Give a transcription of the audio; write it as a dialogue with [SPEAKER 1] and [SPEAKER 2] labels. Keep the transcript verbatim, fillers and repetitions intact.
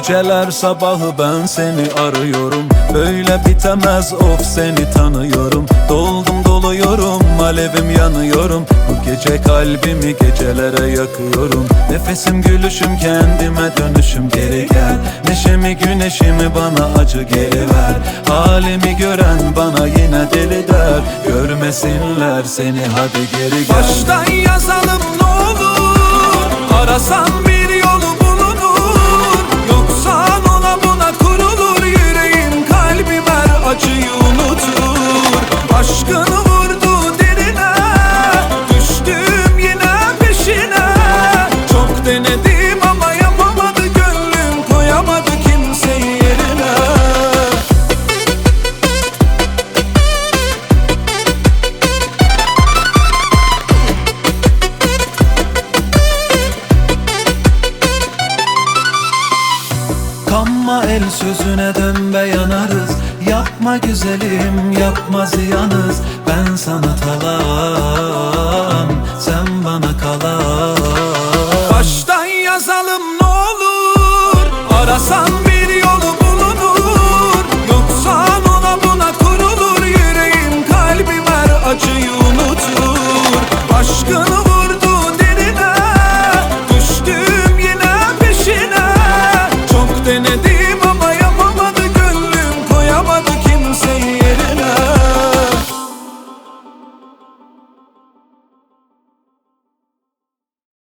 [SPEAKER 1] Geceler sabahı ben seni arıyorum. Böyle bitemez of, seni tanıyorum. Doldum doluyorum, alevim yanıyorum. Bu gece kalbimi gecelere yakıyorum. Nefesim gülüşüm, kendime dönüşüm, geri gel. Neşemi güneşimi bana acı geliver. Halimi gören bana yine deli der. Görmesinler seni, hadi geri gel.
[SPEAKER 2] Baştan yazalım ne olur, arasan bir yolu bulunur. Yoksa ona buna kurulur, yüreğim kalbim her acıyı unutur. Aşkını vurdu derine, düştüm yine peşine. Çok denedim ama yapamadı gönlüm, koyamadı kimseyi yerine. Kanma el sözüne dön be yanarız. Yapma güzelim, yapma ziyanız. Ben sana talap